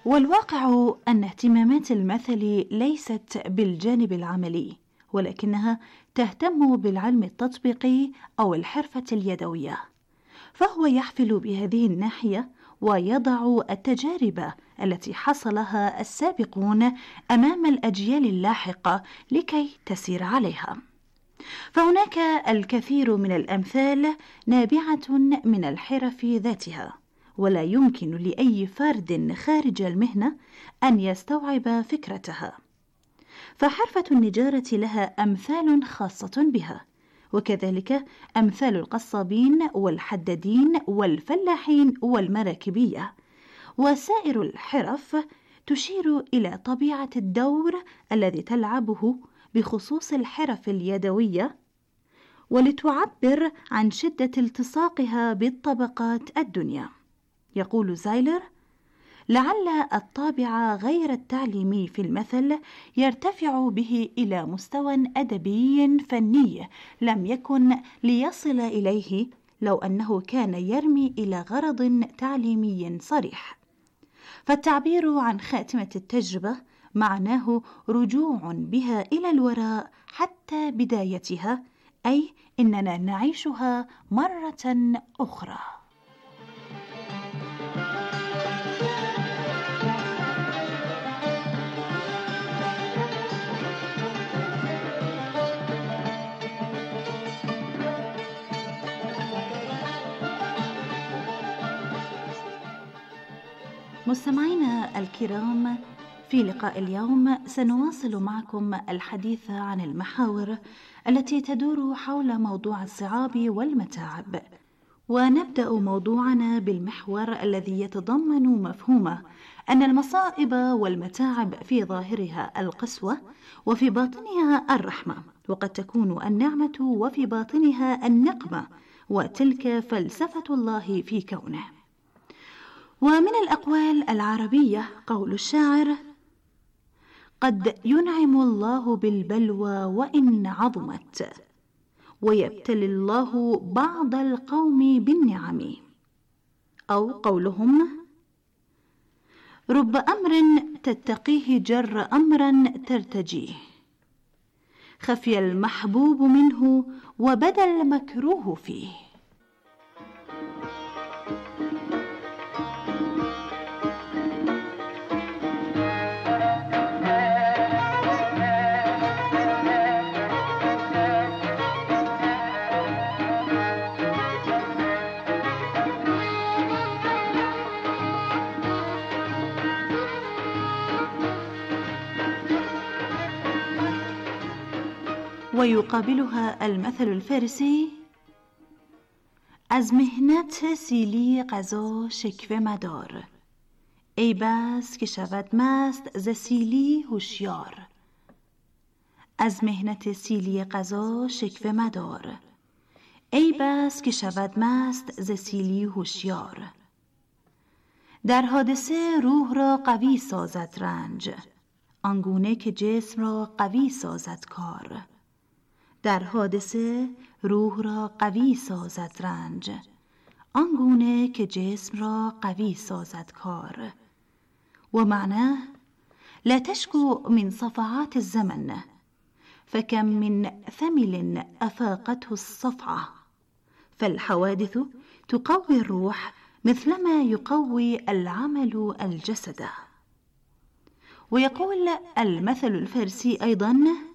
والواقع أن اهتمامات المثل ليست بالجانب العملي، ولكنها تهتم بالعلم التطبيقي أو الحرفة اليدوية، فهو يحفل بهذه الناحية ويضع التجارب التي حصلها السابقون أمام الأجيال اللاحقة لكي تسير عليها. فهناك الكثير من الأمثال نابعة من الحرف ذاتها، ولا يمكن لأي فرد خارج المهنة أن يستوعب فكرتها. فحرفة النجارة لها أمثال خاصة بها، وكذلك أمثال القصابين والحدادين والفلاحين والمراكبية، وسائر الحرف تشير إلى طبيعة الدور الذي تلعبه بخصوص الحرف اليدوية، ولتعبر عن شدة التصاقها بالطبقات الدنيا. يقول زايلر: لعل الطابع غير التعليمي في المثل يرتفع به إلى مستوى أدبي فني لم يكن ليصل إليه لو أنه كان يرمي إلى غرض تعليمي صريح. فالتعبير عن خاتمة التجربة معناه رجوع بها إلى الوراء حتى بدايتها، أي إننا نعيشها مرة أخرى. مستمعينا الكرام، في لقاء اليوم سنواصل معكم الحديث عن المحاور التي تدور حول موضوع الصعاب والمتاعب، ونبدأ موضوعنا بالمحور الذي يتضمن مفهوم أن المصائب والمتاعب في ظاهرها القسوة وفي باطنها الرحمة، وقد تكون النعمة وفي باطنها النقمة، وتلك فلسفة الله في كونه. ومن الأقوال العربية قول الشاعر: قد ينعم الله بالبلوى وإن عظمت، ويبتلي الله بعض القوم بالنعم. أو قولهم: رب أمر تتقيه جر أمرا ترتجيه، خفي المحبوب منه وبدا المكروه فيه. ويقابلها المثل الفارسي: از مهنت سیلی قضا شکوه مدار، ای بس که شود مست ز سیلی هوشیار. از مهنت سیلی قضا شکوه مدار، ای بس که شود مست ز سیلی هوشیار. در حادثه روح را قوی سازد رنج، آنگونه که جسم را قوی سازد کار. در حادثه روح را قوی سازد رنج، آنگونه که جسم را قوی سازد کار. و معناه: لا تشكو من صفعات الزمن، فكم من ثمل أفاقته الصفعة، فالحوادث تقوي الروح مثلما يقوي العمل الجسد. ويقول المثل الفارسي أيضا: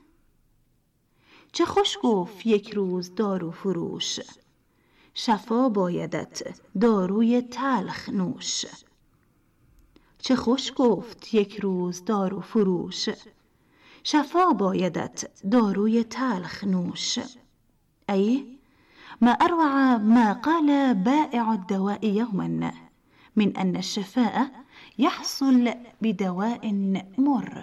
چه خوش گفت یک روز دارو فروش، شفا بایدت داروی تلخ نوش. چه خوش گفت یک روز دارو فروش، شفا بایدت داروی تلخ نوش. أي ما أروع ما قال بائع الدواء يوما من أن الشفاء يحصل بدواء مر.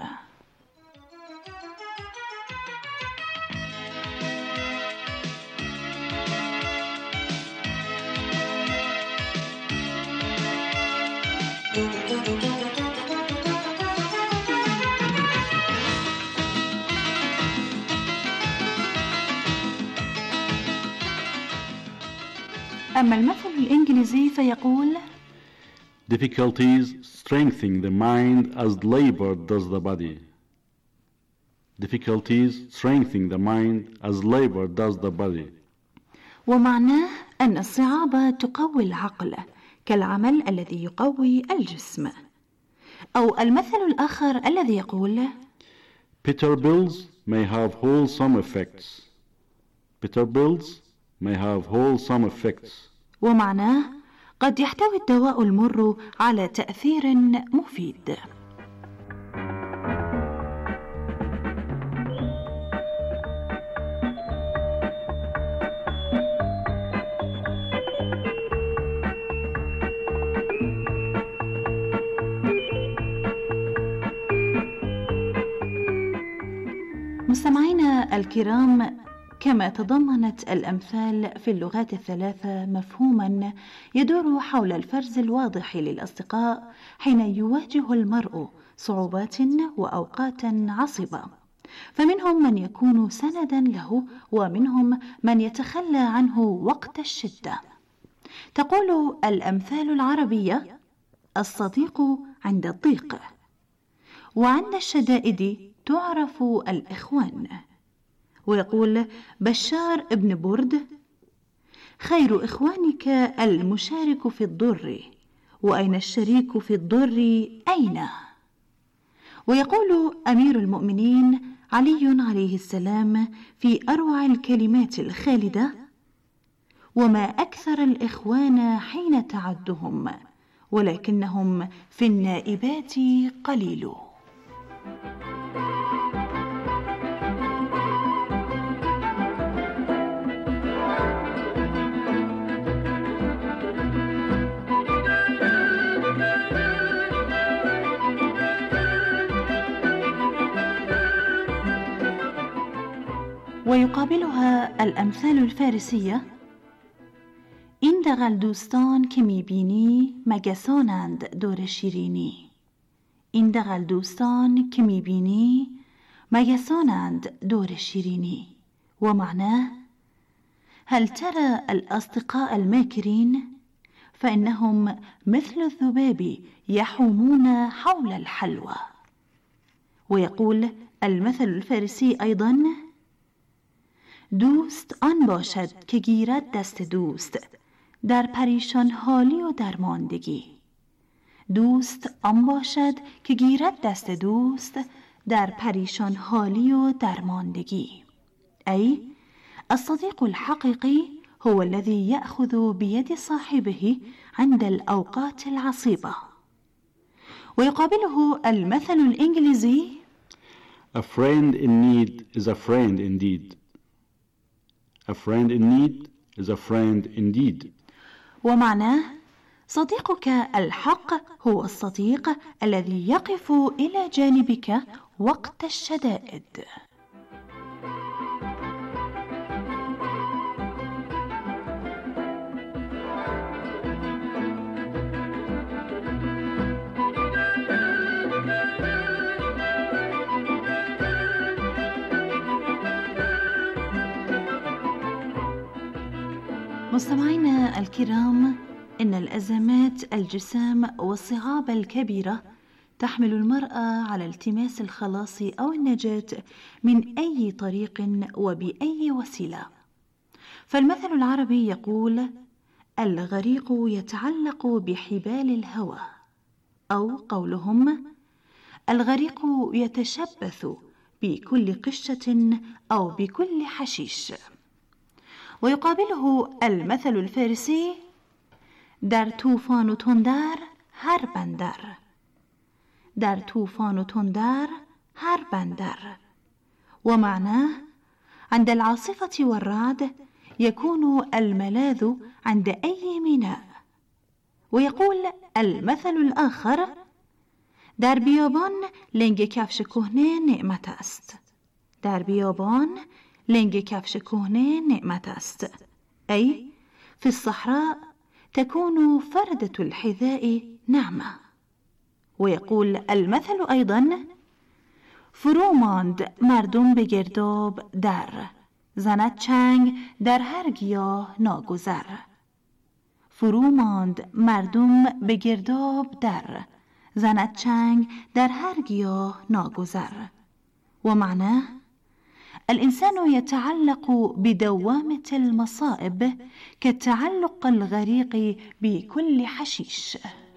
أما المثل الإنجليزي فيقول: Difficulties strengthen the mind as labor does the body. Difficulties strengthen the mind as labor does the body. ومعناه أن الصعاب تقوي العقل كالعمل الذي يقوي الجسم. أو المثل الآخر الذي يقول Bitter pills may have wholesome effects. Bitter pills may have wholesome effects. ومعناه قد يحتوي الدواء المر على تأثير مفيد. مستمعينا الكرام، كما تضمنت الأمثال في اللغات الثلاثة مفهوما يدور حول الفرز الواضح للأصدقاء حين يواجه المرء صعوبات وأوقات عصبة، فمنهم من يكون سندا له ومنهم من يتخلى عنه وقت الشدة. تقول الأمثال العربية: الصديق عند الضيق، وعند الشدائد تعرف الإخوان. ويقول بشار ابن برد: خير إخوانك المشارك في الضر، وأين الشريك في الضر أين؟ ويقول أمير المؤمنين علي عليه السلام في أروع الكلمات الخالدة: وما أكثر الإخوان حين تعدهم، ولكنهم في النائبات قليل. ويقابلها الأمثال الفارسية: این دغل دوستان که میبینی مگسانند دور شیرینی. این دغل دوستان که میبینی مگسانند دور شیریني. ومعناه: هل ترى الأصدقاء الماكرين؟ فإنهم مثل الذباب يحومون حول الحلوى. ويقول المثل الفارسي أيضا: دوست آن باشد که گیرد دست دوست در پریشان حالی و درماندگی. دوست آن باشد که گیرد دست دوست در پریشان حالی و درماندگی. أي الصديق الحقيقي هو الذي يأخذ بيد صاحبه عند الأوقات العصيبة. ويقابله المثل الإنجليزي: A friend in need is a friend indeed. A friend in need is a friend indeed. ومعناه: صديقك الحق هو الصديق الذي يقف إلى جانبك وقت الشدائد. مستمعينا الكرام، إن الأزمات الجسام والصعاب الكبيرة تحمل المرأة على التماس الخلاص أو النجاة من أي طريق وبأي وسيلة. فالمثل العربي يقول: الغريق يتعلق بحبال الهوى، أو قولهم: الغريق يتشبث بكل قشة أو بكل حشيش. ويقابله المثل الفارسي: در طوفان و تندر هر بندر. در طوفان و تندر هر بندر. ومعناه: عند العاصفة والرعد يكون الملاذ عند أي ميناء. ويقول المثل الآخر: در بیابان لنگ کفش کهنه نعمت است. در بیابان لنگ کفش کهنه نعمت است. أي في الصحراء تكون فردة الحذاء نعمة. ويقول المثل أيضا: فرو ماند مردم به گرداب در، زند چنگ در هر گیاه ناگذر. فرو ماند مردم به گرداب در، زند چنگ در هر گیاه ناگذر. ومعناه الإنسان يتعلق بدوامة المصائب كالتعلق الغريق بكل حشيش.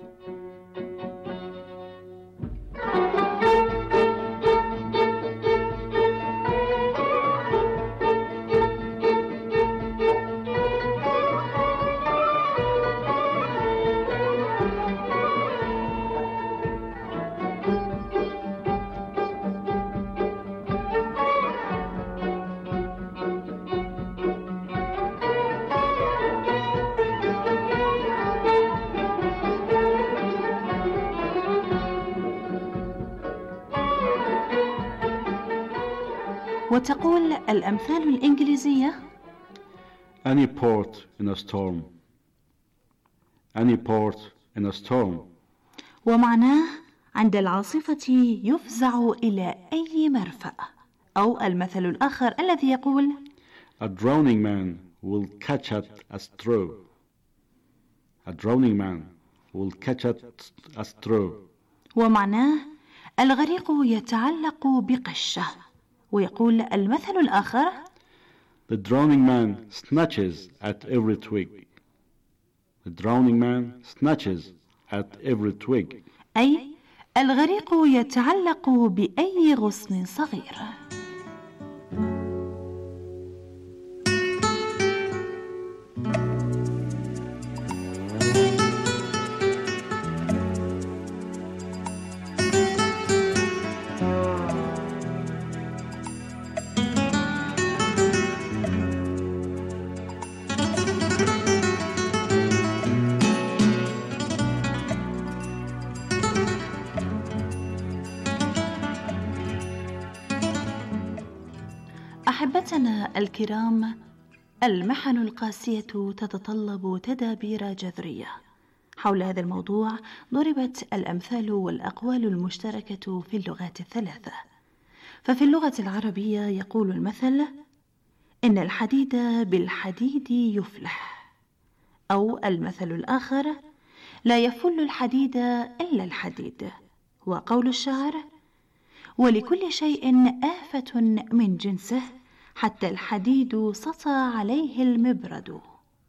وتقول الأمثال الإنجليزية Any port in a storm. Any port in a storm. ومعناه عند العاصفة يفزع إلى أي مرفأ. أو المثل الآخر الذي يقول A drowning man will catch at a straw. A drowning man will catch at a straw. ومعناه الغريق يتعلق بقشة. ويقول المثل الآخر The drowning man snatches at every twig. The drowning man snatches at every twig. أي الغريق يتعلق بأي غصن صغير. أحبتنا الكرام، المحن القاسية تتطلب تدابير جذرية. حول هذا الموضوع ضربت الأمثال والأقوال المشتركة في اللغات الثلاثة. ففي اللغة العربية يقول المثل إن الحديد بالحديد يفلح. أو المثل الآخر لا يفل الحديد إلا الحديد. وقول الشاعر ولكل شيء آفة من جنسه حتى الحديد سطى عليه المبرد.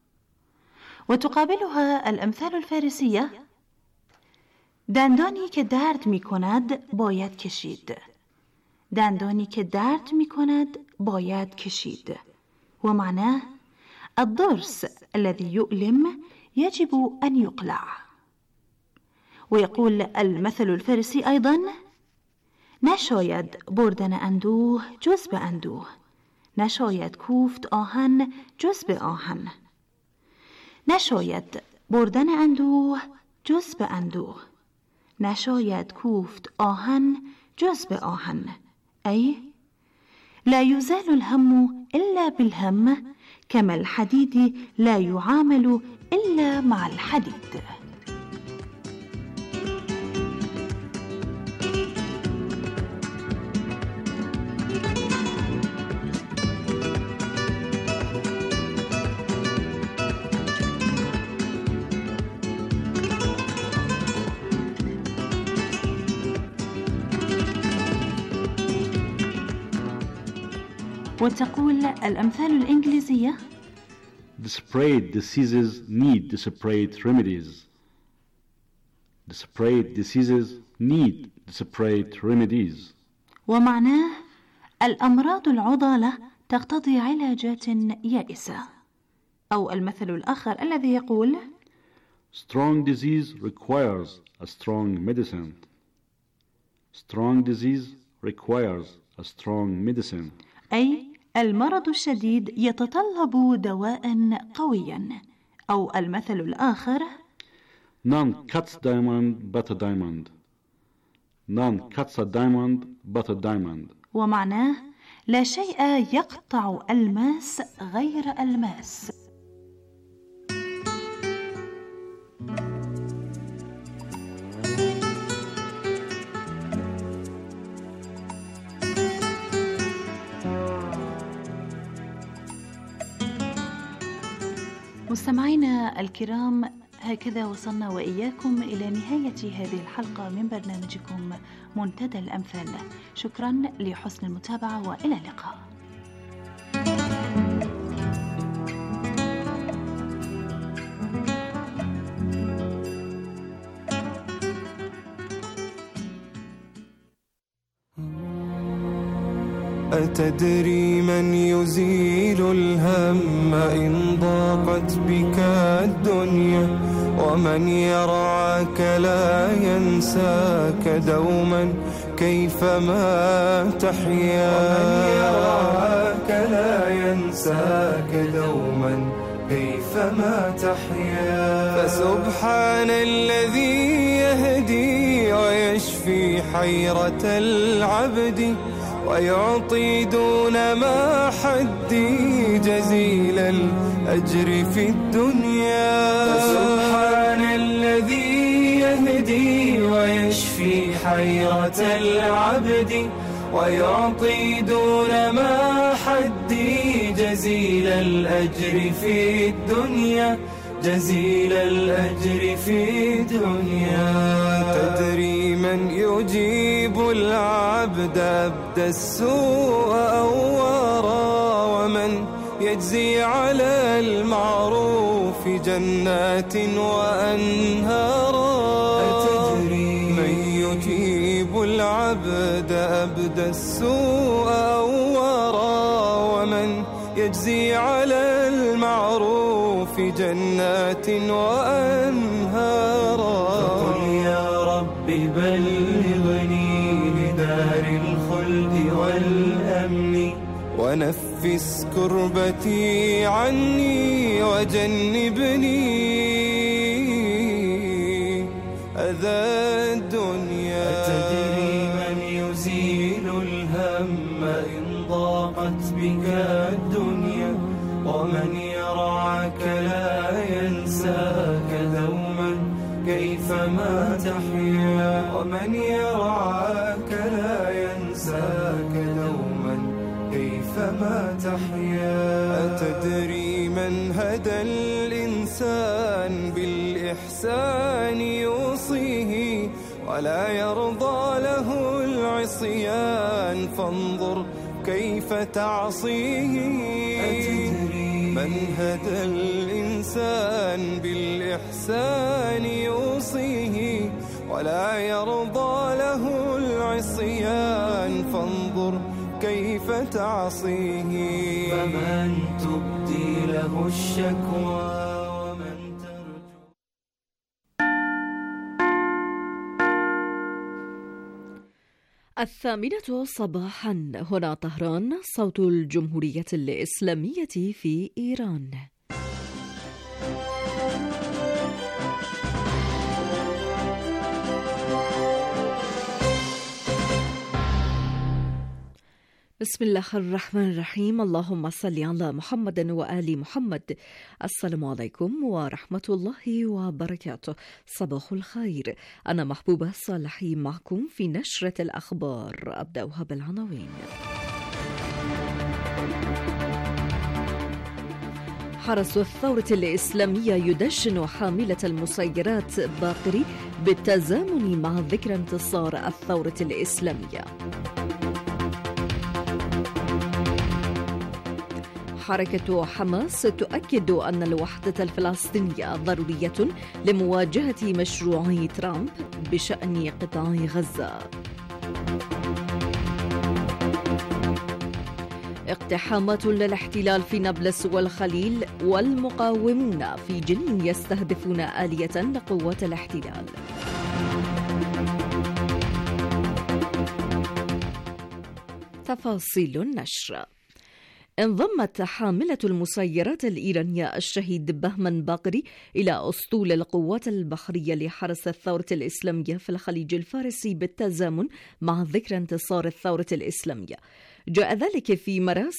وتقابلها الأمثال الفارسية دندانی که درد می کند باید کشید. دندانی که درد می کند باید کشید. ومعناه الضرس الذي يؤلم يجب أن يقلع. ويقول المثل الفارسي أيضا نشاید بردن اندوه جز به اندوه، نشاید کوفت آهن جز به آهن. نشاید بردن اندوه جز به اندوه، نشاید کوفت آهن جز به آهن. أي لا يزال الهم إلا بالهم كما الحديد لا يعامل إلا مع الحديد. وتقول الأمثال الإنجليزية Disparate diseases need disparate remedies. Disparate diseases need disparate remedies. ومعناه الأمراض العضالة تقتضي علاجات يائسة. أو المثل الآخر الذي يقول Strong disease requires a strong medicine. Strong disease requires a strong medicine. أي المرض الشديد يتطلب دواء قويا. أو المثل الآخر None cuts diamond but a diamond. None cuts a diamond but a diamond. ومعناه لا شيء يقطع الماس غير الماس. مستمعينا الكرام، هكذا وصلنا وإياكم إلى نهاية هذه الحلقة من برنامجكم منتدى الأمثال. شكرا لحسن المتابعة وإلى اللقاء. أتدري من يزيل الهم إن ضاقت بك الدنيا، ومن يرعاك لا ينساك دوما كيفما تحيا، ومن يرعاك لا ينساك دوما كيفما تحيا. فسبحان الذي يهدي ويشفي حيرة العبد، ويعطي دون ما حدي جزيل الأجر في الدنيا. فسبحان الذي يهدي ويشفي حيرة العبد، ويعطي دون ما حدي جزيل الأجر في الدنيا، جزيل الأجر في الدنيا. تدري من يجيب العبد أبدى السوء أوارا، ومن يجزي على المعروف جنات وأنهارا. أتدري من يجيب العبد أبدى السوء أوارا، ومن يجزي على المعروف جنات وأنهارا. فقل يا رب بلغني لدار الخلد والأمن، ونفس كربتي عني وجنبني أذى الدنيا. أتدري من يزيل الهم إن ضاقت بك الدنيا، ومن يرعاك لا ينساك دوما كيفما تحيا، ومن يرعاك لا ينساك دوما كيفما تحيا. أتدري من هدى الإنسان بالإحسان يوصيه، ولا يرضى له العصيان فانظر كيف تعصيه. أتدري من هدى الإنسان بالإحسان يوصيه، ولا يرضى له العصيان فانظر كيف تعصيه. فمن تبدي له الشكوى ومن ترجو. الثامنة صباحا، هنا طهران، صوت الجمهورية الإسلامية في إيران. بسم الله الرحمن الرحيم. اللهم صل على محمد وآل محمد. السلام عليكم ورحمة الله وبركاته. صباح الخير. أنا محبوبة صالحي معكم في نشرة الأخبار. أبدأها بالعناوين. حرس الثورة الإسلامية يدشن حاملة المسيرات باقري بالتزامن مع ذكرى انتصار الثورة الإسلامية. حركة حماس تؤكد أن الوحدة الفلسطينية ضرورية لمواجهة مشروعي ترامب بشأن قطاع غزة. اقتحامات للاحتلال في نابلس والخليل، والمقاومون في جنين يستهدفون آلية لقوات الاحتلال. تفاصيل النشر. انضمت حاملة المسيرات الإيرانية الشهيد بهمن باقري إلى أسطول القوات البحرية لحرس الثورة الإسلامية في الخليج الفارسي بالتزامن مع ذكرى انتصار الثورة الإسلامية. جاء ذلك في مراسم